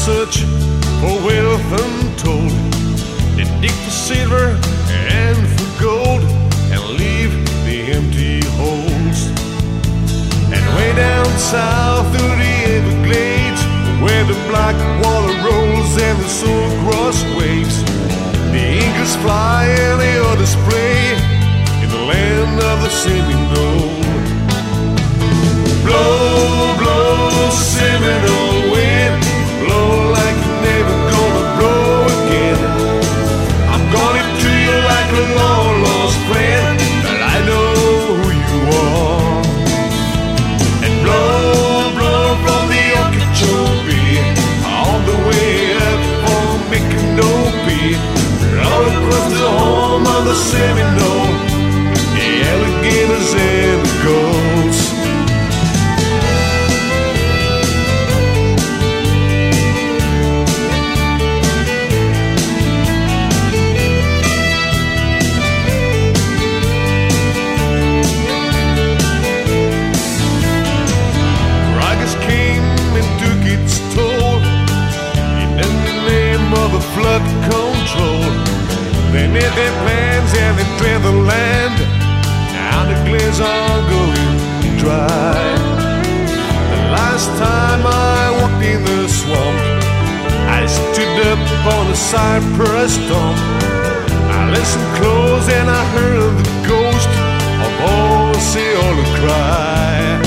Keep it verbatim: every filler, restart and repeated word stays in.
search for wealth untold. They dig for silver and for gold and leave the empty holes. And way down south through the Everglades, where the black water rolls and the salt grass waves, the eagles fly and the others play in the land of the Seminole. Blow, blow, Seminole wind, blow like you're never gonna blow again. I'm calling to you like a long lost friend, that I know who you are. And blow, blow from the Okeechobee, all the way up from Micanopy, all across the home of the Seminole, the alligators and the goats. Flood control. They made their plans and they cleared the land. Now the glares are going dry. The last time I walked in the swamp, I stood up on a cypress stump. I listened close and I heard the ghost of Osceola cry.